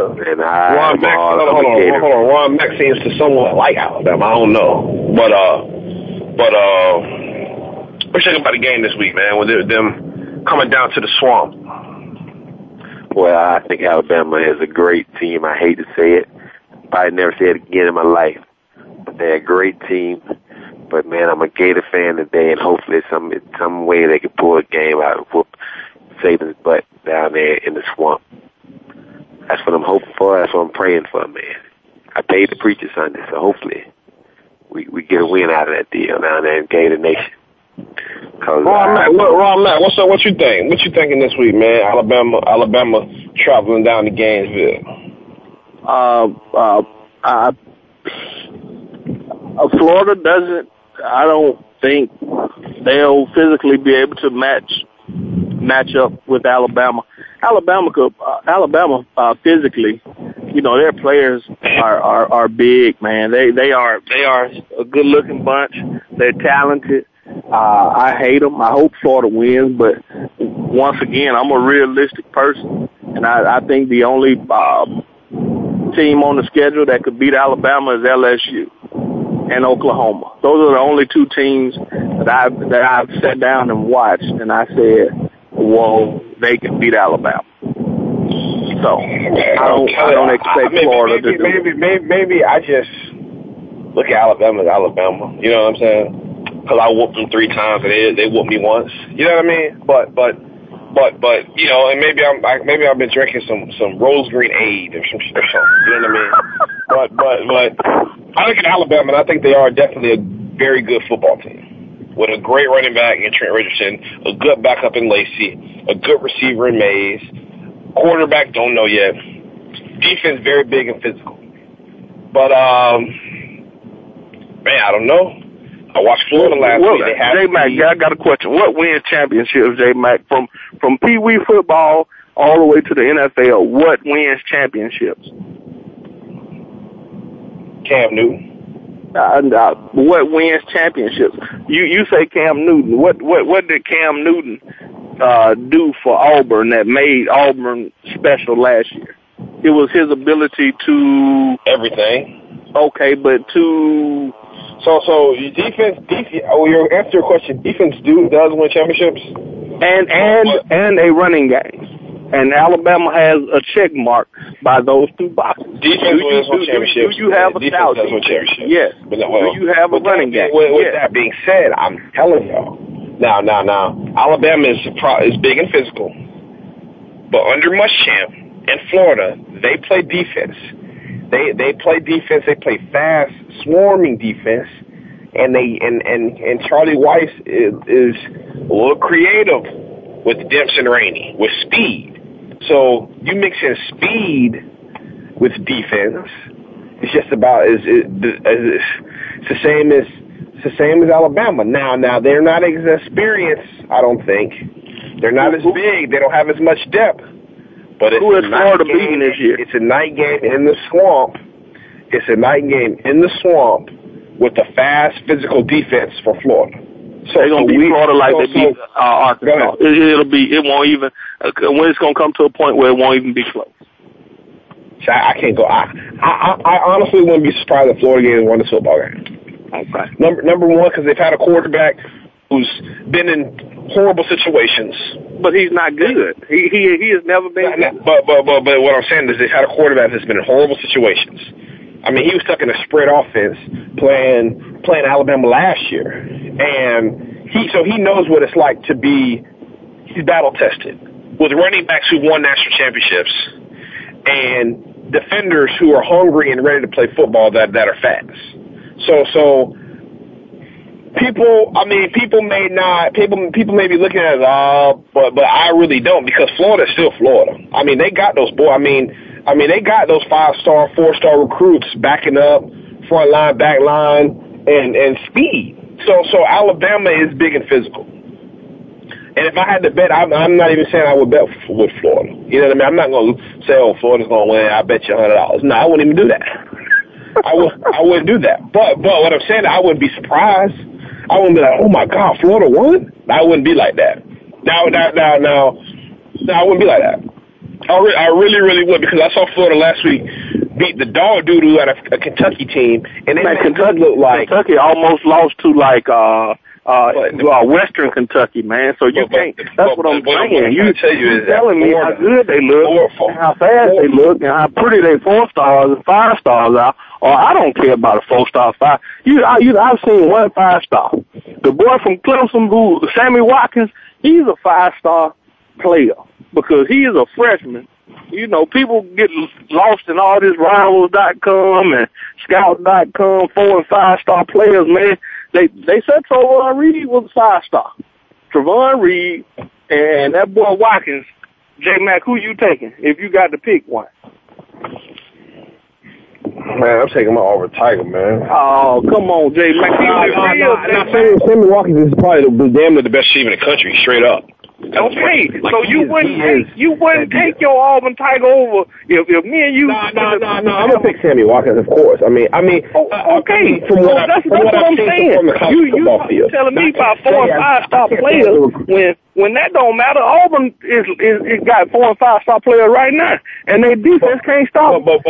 somewhat like Alabama. I don't know, but what you think about the game this week, man? With them coming down to the swamp? Well, I think Alabama is a great team. I hate to say it. Probably never say it again in my life. But they're a great team. But, man, I'm a Gator fan today, and hopefully some way they can pull a game out and whoop Saban's butt down there in the swamp. That's what I'm hoping for. That's what I'm praying for, man. I paid the preacher Sunday, so hopefully we get a win out of that deal down there in Gator Nation. Ron Mack, what you think? What you thinking this week, man? Alabama traveling down to Gainesville. Florida doesn't. I don't think they'll physically be able to match up with Alabama. Alabama physically, their players are big, man. They are a good looking bunch. They're talented. I hate them. I hope Florida wins, but once again, I'm a realistic person, and I think the only team on the schedule that could beat Alabama is LSU and Oklahoma. Those are the only two teams that I've sat down and watched, and I said, "Whoa, they can beat Alabama." So I don't expect Florida to do it. Maybe I just look at Alabama as Alabama. You know what I'm saying? Because I whooped them 3 times and they whooped me once. You know what I mean? But and maybe I've been drinking some Rose Green Aid or something. You know what I mean? But I look at Alabama and I think they are definitely a very good football team with a great running back in Trent Richardson, a good backup in Lacey, a good receiver in Mays. Quarterback, don't know yet. Defense, very big and physical. But, man, I don't know. I watched Florida last week. J-Mac, I got a question. What wins championships, J-Mac? From Pee Wee football all the way to the NFL, what wins championships? Cam Newton. What wins championships? You say Cam Newton. What did Cam Newton do for Auburn that made Auburn special last year? It was his ability to everything. Okay, but to so defense. Your answer your question. Defense does win championships, and a running game. And Alabama has a check mark by those 2 boxes. Defense wins championships. Do you have a stout defense? Yes. Do you have a running game? With that being said, I'm telling y'all. Now, Alabama is big and physical, but under Muschamp in Florida, they play defense. They play defense. They play fast, swarming defense, and Charlie Weiss is a little creative with Dempsey and Rainey with speed. So you mix in speed with defense. It's just about it's the same as Alabama. Now they're not as experienced. I don't think they're not as big. They don't have as much depth. But who is Florida beating this year? It's a night game in the swamp. It's a night game in the swamp with a fast physical defense for Florida. So they're gonna beat Florida like they beat Arkansas. It won't even when it's gonna come to a point where it won't even be close. So I can't go. I honestly wouldn't be surprised if Florida games won this football game. Okay. Number one, because they've had a quarterback who's been in horrible situations. But he's not good. He has never been good. But what I'm saying is they've had a quarterback that's been in horrible situations. I mean, he was stuck in a spread offense playing Alabama last year, and he knows what it's like to be. He's battle tested with running backs who won national championships and defenders who are hungry and ready to play football that are fast. So people may not, people may be looking at it, but I really don't, because Florida is still Florida. I mean, they got those boys. I mean, they got those 5-star, 4-star recruits backing up, front line, back line, and speed. So Alabama is big and physical. And if I had to bet, I'm not even saying I would bet with Florida. You know what I mean? I'm not going to say, oh, Florida's going to win. I bet you $100. No, I wouldn't even do that. I wouldn't do that. But what I'm saying, I wouldn't be surprised. I wouldn't be like, oh my God, Florida won? I wouldn't be like that. Now, I wouldn't be like that. I really, really would, because I saw Florida last week beat the dog doo-doo out of a Kentucky team, and they made Kentucky look like Kentucky almost lost to Western Kentucky, man. So you can't. That's what I'm saying. You telling me how good they look, and how fast they look, and how pretty they 4-stars and 5-stars are. Or I don't care about a 4-star 5. I've seen one 5-star. The boy from Clemson, Sammy Watkins, he's a 5-star player because he is a freshman. You know, people get lost in all this Rivals.com and Scout.com 4- and 5-star players, man. They said Trevon Reed was a 5-star. Trevon Reed and that boy Watkins. J-Mac, who you taking if you got to pick one? Man, I'm taking my Auburn Tiger, man. Oh, come on, J-Mac. Sammy Watkins is probably damn near the best receiver in the country, straight up. Okay, so you wouldn't take your Auburn Tiger over if me and you. No. I'm gonna pick Sammy Watkins, of course. I mean. Okay. From what that's what I'm saying. You telling me about 4- and 5-star players when that don't matter. Auburn is got 4- and 5-star players right now, and their defense can't stop. I'm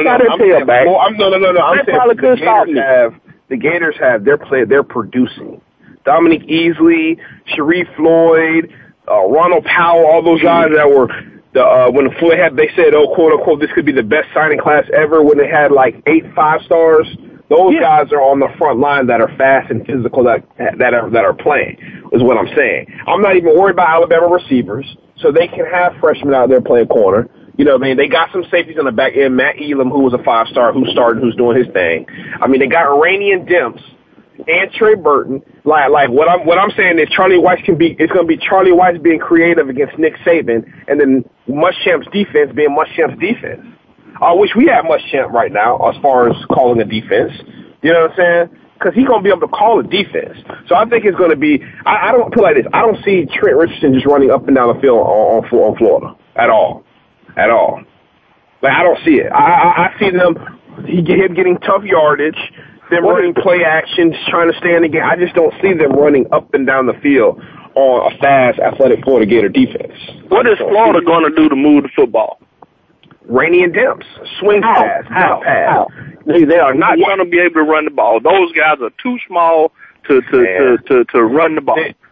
saying the Gators have their play. They're producing. Dominique Easley, Sharif Floyd, Ronald Powell, all those guys that were when Floyd had, they said, oh, quote unquote, this could be the best signing class ever when they had like 8 5-stars. Those guys are on the front line that are fast and physical that are playing, is what I'm saying. I'm not even worried about Alabama receivers, so they can have freshmen out there playing corner. You know what I mean? They got some safeties on the back end. Matt Elam, who was a 5-star, who started, who's doing his thing. I mean, they got Rainey and Demps and Trey Burton. Like what I'm saying is it's going to be Charlie Weiss being creative against Nick Saban, and then Muschamp's defense being Muschamp's defense. I wish we had Muschamp right now as far as calling a defense. You know what I'm saying? Because he's going to be able to call a defense. So I think it's going to be, I don't put it like this. I don't see Trent Richardson just running up and down the field on Florida at all. At all. Like, I don't see it. I see him getting tough yardage, them running play actions, trying to stay in the game. I just don't see them running up and down the field on a fast, athletic Florida Gator defense. What is Florida going to do to move the football? Rainey and Demps. Swing pass. How? They are not going to be able to run the ball. Those guys are too small to run the ball.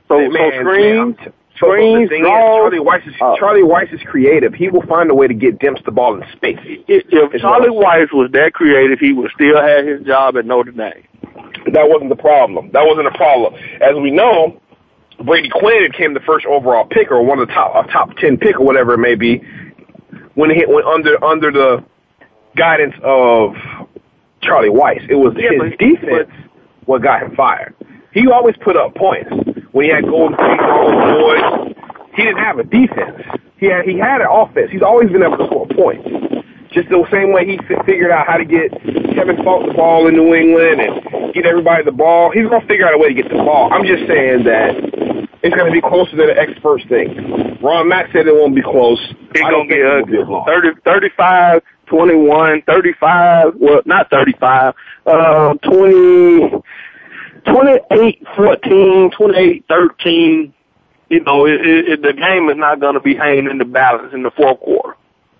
Screens, draws. Charlie Weiss is creative. He will find a way to get Demps the ball in space. If Charlie Weiss was that creative, he would still have his job at Notre Dame. That wasn't the problem. As we know, Brady Quinn became the first overall pick, or one of the top 10 pick, or whatever it may be, when he went under the guidance of Charlie Weiss. It was his defense what got him fired. He always put up points. When he had Golden State, all those boys, he didn't have a defense. He had an offense. He's always been able to score points. Just the same way he figured out how to get Kevin Falk the ball in New England and get everybody the ball. He's going to figure out a way to get the ball. I'm just saying that it's going to be closer than the experts think. Ron Mack said it won't be close. It's going to be 35, 21, 35, well, not 35, 20, 28, 14, 28, 13. You know, the game is not going to be hanging in the balance in the fourth quarter.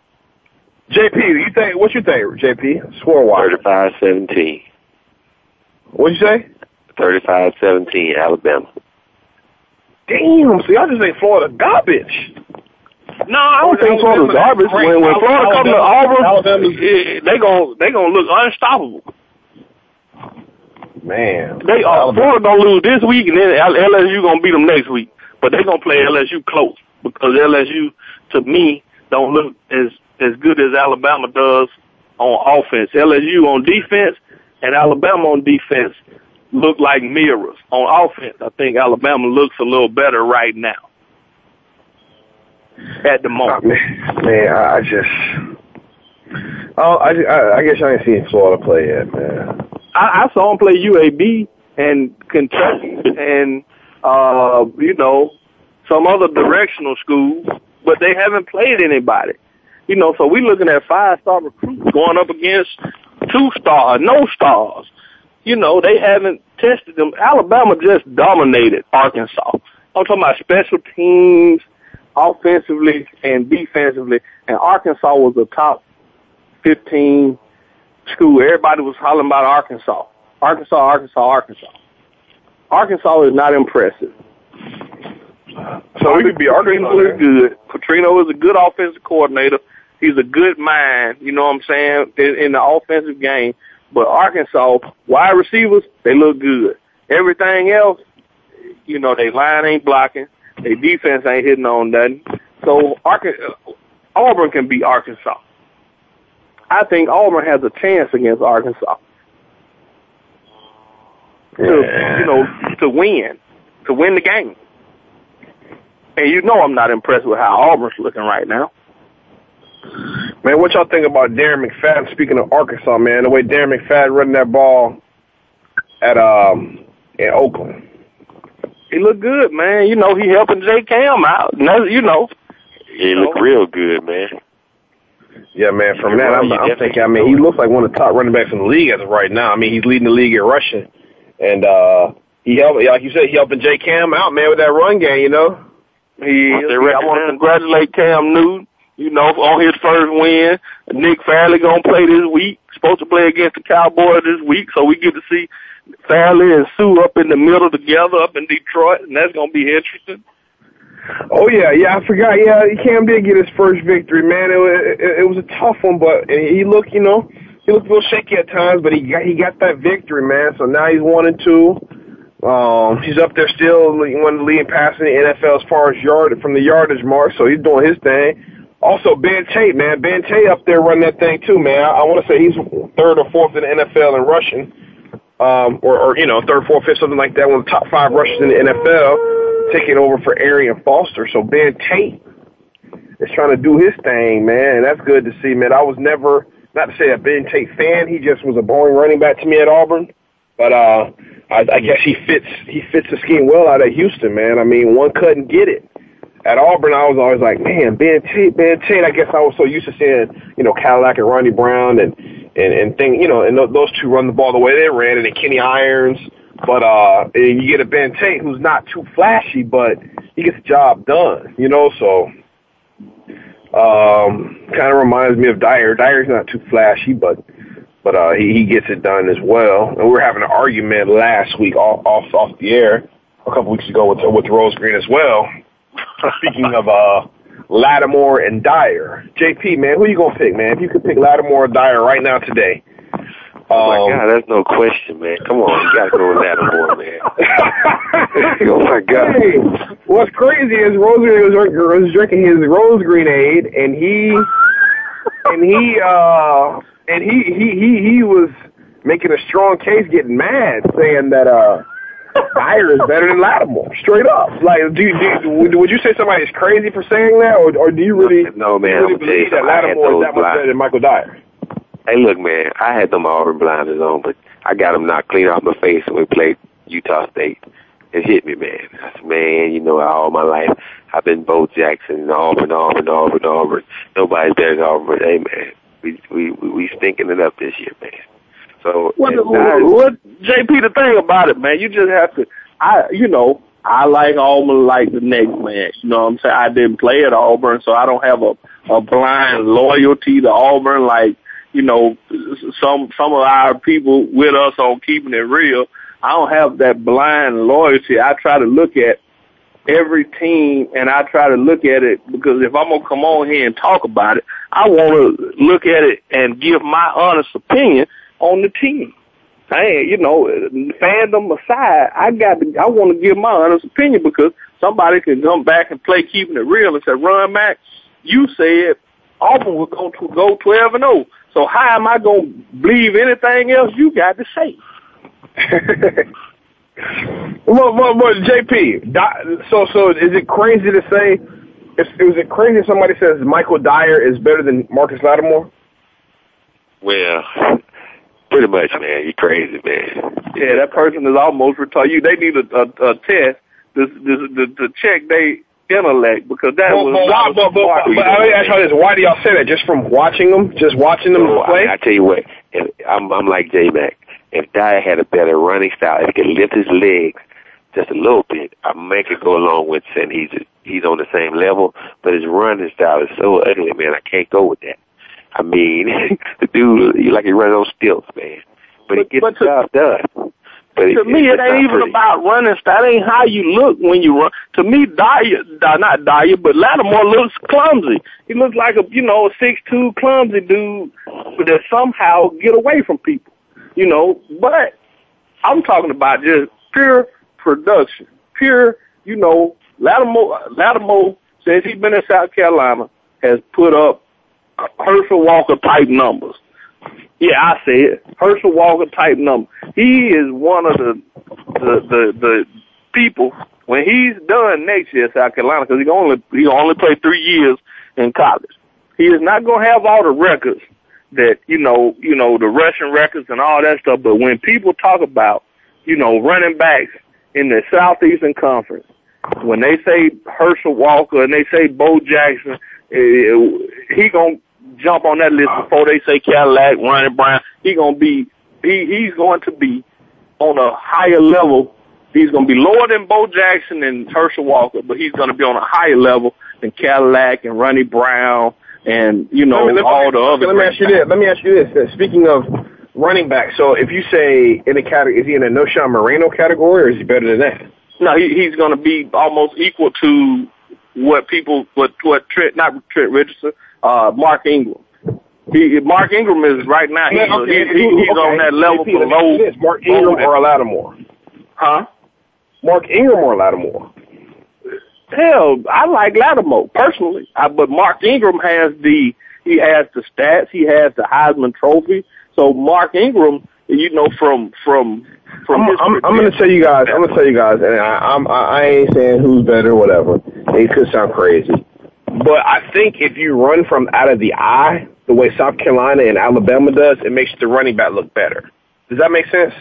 JP, what you think, JP? Score-wise. 35-17. What'd you say? 35-17, Alabama. Damn, see, I just think Florida garbage. No, I don't think Florida's garbage. When Florida comes to Auburn, they gonna look unstoppable. Man, Florida gonna lose this week, and then LSU gonna beat them next week. But they gonna play LSU close because LSU, to me, don't look as good as Alabama does on offense. LSU on defense and Alabama on defense look like mirrors. On offense, I think Alabama looks a little better right now at the moment. Man, I guess I ain't seen Florida play yet, man. I saw him play UAB and Kentucky and, some other directional schools, but they haven't played anybody. So we're looking at 5-star recruits going up against 2-star, no stars. They haven't tested them. Alabama just dominated Arkansas. I'm talking about special teams, offensively and defensively, and Arkansas was a top 15 school. Everybody was hollering about Arkansas. Arkansas is not impressive. So we could be Arkansas. Petrino is good. Petrino is a good offensive coordinator. He's a good mind, you know what I'm saying, in the offensive game. But Arkansas, wide receivers, they look good. Everything else, their line ain't blocking. Their defense ain't hitting on nothing. So Auburn can beat Arkansas. I think Auburn has a chance against Arkansas to win the game. And I'm not impressed with how Auburn's looking right now. Man, what y'all think about Darren McFadden? Speaking of Arkansas, man, the way Darren McFadden running that ball at in Oakland. He looked good, man. He helping J. Cam out. He looked real good, man. Yeah, man. From that, I'm thinking. He looks like one of the top running backs in the league as of right now. He's leading the league in rushing, and he helped, like you said, he helping J. Cam out, man, with that run game. I want to congratulate Cam Newton. On his first win. Nick Fairley gonna play this week. Supposed to play against the Cowboys this week, so we get to see Fairley and Sue up in the middle together up in Detroit, and that's gonna be interesting. Oh yeah, I forgot. Yeah, Cam did get his first victory, man. It was a tough one, but he looked, he looked a little shaky at times, but he got that victory, man. So now he's 1-2. He's up there still, one of the leading passers in the NFL as far as from the yardage mark. So he's doing his thing. Also, Ben Tate, man. Ben Tate up there running that thing, too, man. I want to say he's 3rd or 4th in the NFL in rushing, or 3rd, 4th, 5th, something like that, one of the top 5 rushers in the NFL, taking over for Arian Foster. So Ben Tate is trying to do his thing, man, and that's good to see, man. I was never, not to say a Ben Tate fan, he just was a boring running back to me at Auburn, but I guess he fits the scheme well out of Houston, man. One couldn't get it. At Auburn, I was always like, man, Ben Tate. I guess I was so used to seeing, Cadillac and Ronnie Brown and those two run the ball the way they ran, and then Kenny Irons. But and you get a Ben Tate who's not too flashy, but he gets the job done, So kind of reminds me of Dyer. Dyer's not too flashy, but he gets it done as well. And we were having an argument last week off the air a couple weeks ago with Rose Green as well. Speaking of Lattimore and Dyer, JP, man, who you gonna pick, man? If you could pick Lattimore or Dyer right now today. Oh my God, that's no question, man. Come on, you gotta go with Lattimore, man. Oh my God. Hey, what's crazy is Rose was drinking his Rose Greenade, and he was making a strong case, getting mad, saying that Dyer is better than Lattimore, straight up. Like, would you say somebody's crazy for saying that, or do you really, no, man, really believe that Lattimore is that much better than Michael Dyer? Hey, look, man, I had them Auburn blinders on, but I got them knocked clean off my face when we played Utah State. It hit me, man. I said, man, all my life I've been Bo Jackson, Auburn. Nobody's better than Auburn. Hey, man, we stinking it up this year, man. So what JP, the thing about it, man, you just have to. I like Auburn like the next man. You know what I'm saying? I didn't play at Auburn, so I don't have a blind loyalty to Auburn like some of our people with us on Keeping It Real. I don't have that blind loyalty. I try to look at every team, and I try to look at it because if I'm gonna come on here and talk about it, I want to look at it and give my honest opinion on the team. Hey, fandom aside, I want to give my honest opinion because somebody can come back and play Keeping It Real and say, Ron Mack, you said Auburn was going to go 12-0. So how am I going to believe anything else you got to say? Well, JP, so is it crazy to say, is it crazy if somebody says Michael Dyer is better than Marcus Lattimore? Well, pretty much, man. You're crazy, man. Yeah, that person is almost retarded. They need a test to check their intellect, because that was not but I ask you this: why do y'all say that? Just from watching them, play? I tell you what, I'm like J-Mac. If Dyer had a better running style, if he could lift his legs just a little bit, I make it go along with saying he's on the same level, but his running style is so ugly, man. I can't go with that. I mean, the dude, he runs on stilts, man. But he gets the job done. But to me, it ain't even about running style. It ain't how you look when you run. To me, not Dyer, but Lattimore looks clumsy. He looks like a 6'2" clumsy dude that somehow get away from people, But I'm talking about just pure production, pure, Lattimore, since he's been in South Carolina, has put up Herschel Walker type numbers. Yeah, I say it. Herschel Walker type number. He is one of the people, when he's done next year at South Carolina, because he only play 3 years in college. He is not going to have all the records that, the rushing records and all that stuff. But when people talk about, running backs in the Southeastern Conference, when they say Herschel Walker and they say Bo Jackson, he going to jump on that list before they say Cadillac, Ronnie Brown. He's going to be on a higher level. He's going to be lower than Bo Jackson and Herschel Walker, but he's going to be on a higher level than Cadillac and Ronnie Brown and, all the other. Let me ask you this. Speaking of running back, so if you say in a category, is he in a Knowshon Moreno category, or is he better than that? No, he's going to be almost equal to what Trent Richardson, Mark Ingram. Mark Ingram is right now. He's on that level below. Mark Ingram or Lattimore? Huh? Mark Ingram or Lattimore? Hell, I like Lattimore personally, but Mark Ingram has the stats. He has the Heisman Trophy. So Mark Ingram, from I'm going to tell you guys, and I ain't saying who's better or whatever. It could sound crazy. But I think if you run from out of the eye, the way South Carolina and Alabama does, it makes the running back look better. Does that make sense?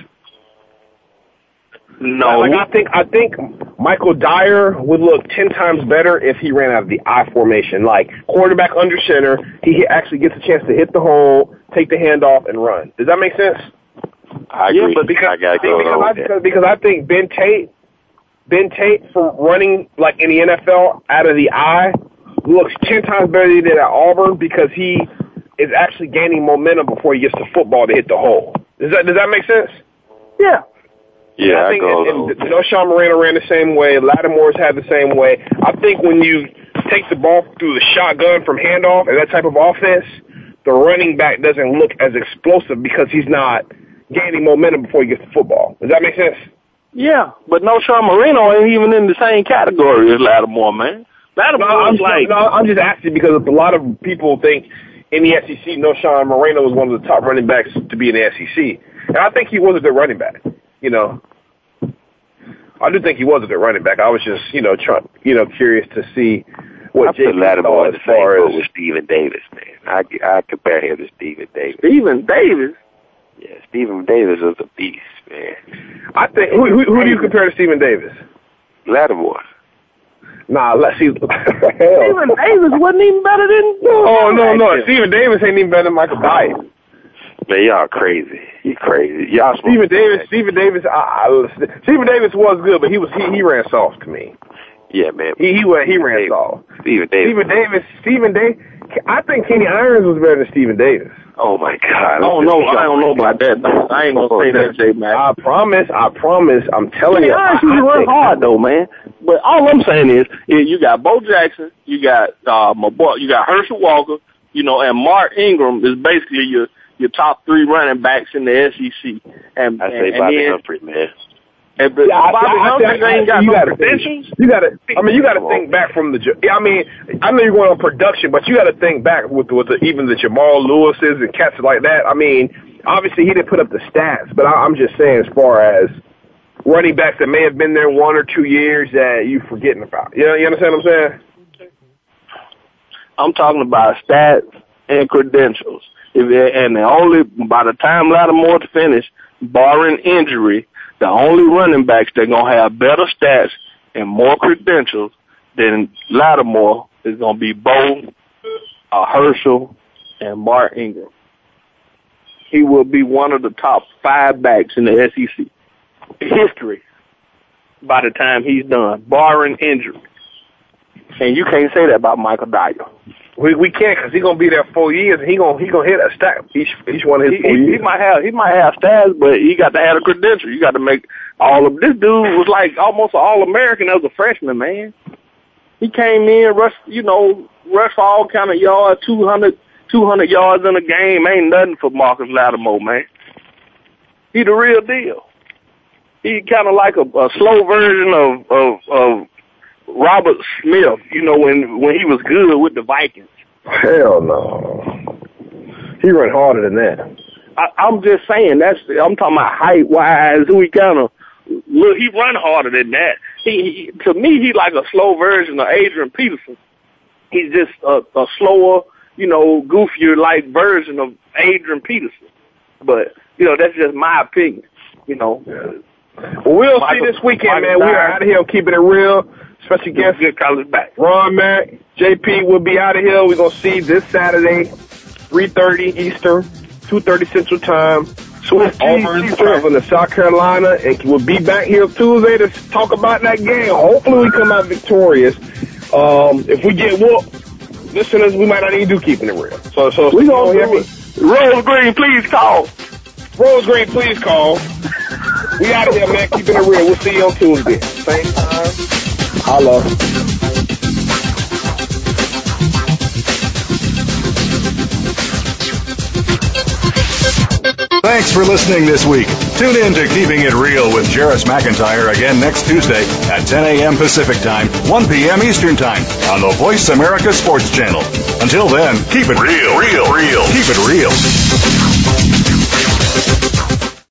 No. I think Michael Dyer would look 10 times better if he ran out of the I formation. Like quarterback under center, he actually gets a chance to hit the hole, take the handoff, and run. Does that make sense? I agree. But because I think Ben Tate for running like in the NFL out of the eye looks 10 times better than he did at Auburn, because he is actually gaining momentum before he gets the football to hit the hole. Does that make sense? Yeah. Yeah, I think Knowshon Moreno ran the same way. Lattimore's had the same way. I think when you take the ball through the shotgun from handoff and that type of offense, the running back doesn't look as explosive because he's not gaining momentum before he gets the football. Does that make sense? Yeah, but Knowshon Moreno ain't even in the same category as Lattimore, man. I'm just asking because a lot of people think in the SEC, Knowshon Moreno was one of the top running backs to be in the SEC. And I think he was a good running back. I do think he was a good running back. I was just, curious to see what Jay Lattimore as far as with Stephen Davis, man. I compare him to Stephen Davis. Stephen Davis? Yeah, Stephen Davis was a beast, man. I think who do you compare to Stephen Davis? Lattimore. Nah, let's see. Stephen Davis wasn't even better than. No. Stephen Davis ain't even better than Michael Dyer. Man, y'all crazy. You crazy. Y'all. Stephen Davis was good, but he ran soft to me. Yeah, man. He ran soft. Stephen Davis. I think Kenny Irons was better than Stephen Davis. Oh my God. I don't know about that. I ain't gonna say that, Jay, man. I promise. I'm telling you. Irons used to run hard though, man. But all I'm saying is, you got Bo Jackson, you got you got Herschel Walker, and Mark Ingram is basically your top 3 running backs in the SEC. And I say Bobby Humphrey, man. And Bobby Humphrey ain't got no credentials. You got to think back from the. I know you're going on production, but you got to think back with even the Jamal Lewis's and cats like that. I mean, obviously he didn't put up the stats, but I'm just saying as far as running backs that may have been there 1 or 2 years that you forgetting about. You understand what I'm saying? I'm talking about stats and credentials. And by the time Lattimore to finish, barring injury, the only running backs that are going to have better stats and more credentials than Lattimore is going to be Bo, Herschel, and Mark Ingram. He will be one of the top 5 backs in the SEC history by the time he's done, barring injury. And you can't say that about Michael Dyer. We can't, because he's going to be there 4 years, and he gonna hit a stat each one of his 4 years. He might have stats, but he got to have a credential. You got to make all of this. Dude was like almost an All-American as a freshman, man. He came in, rushed for all kind of yards, 200 yards in a game. Ain't nothing for Marcus Lattimore, man. He the real deal. He kind of like a slow version of Robert Smith, when he was good with the Vikings. Hell no. He run harder than that. I'm just saying, I'm talking about height-wise, who he kind of, look, he run harder than that. To me, he like a slow version of Adrian Peterson. He's just a slower, goofier like version of Adrian Peterson. But, that's just my opinion, Well, we'll see this weekend, man. We're out of here keeping it real. Special guest, good college back. Ron Mack, JP will be out of here. We're going to see this Saturday, 3:30 Eastern, 2:30 Central Time. Auburn traveling to South Carolina, and we'll be back here Tuesday to talk about that game. Hopefully we come out victorious. If we get whooped, listeners, we might not even do keeping it real. So we going to hear me. Rose Green, please call. Rose Green, please call. We out of here, man. Keeping it real. We'll see you on Tuesday. Same time. Holla. Thanks for listening this week. Tune in to Keeping It Real with Jarris McIntyre again next Tuesday at 10 a.m. Pacific Time, 1 p.m. Eastern Time on the Voice America Sports Channel. Until then, keep it real. Keep it real.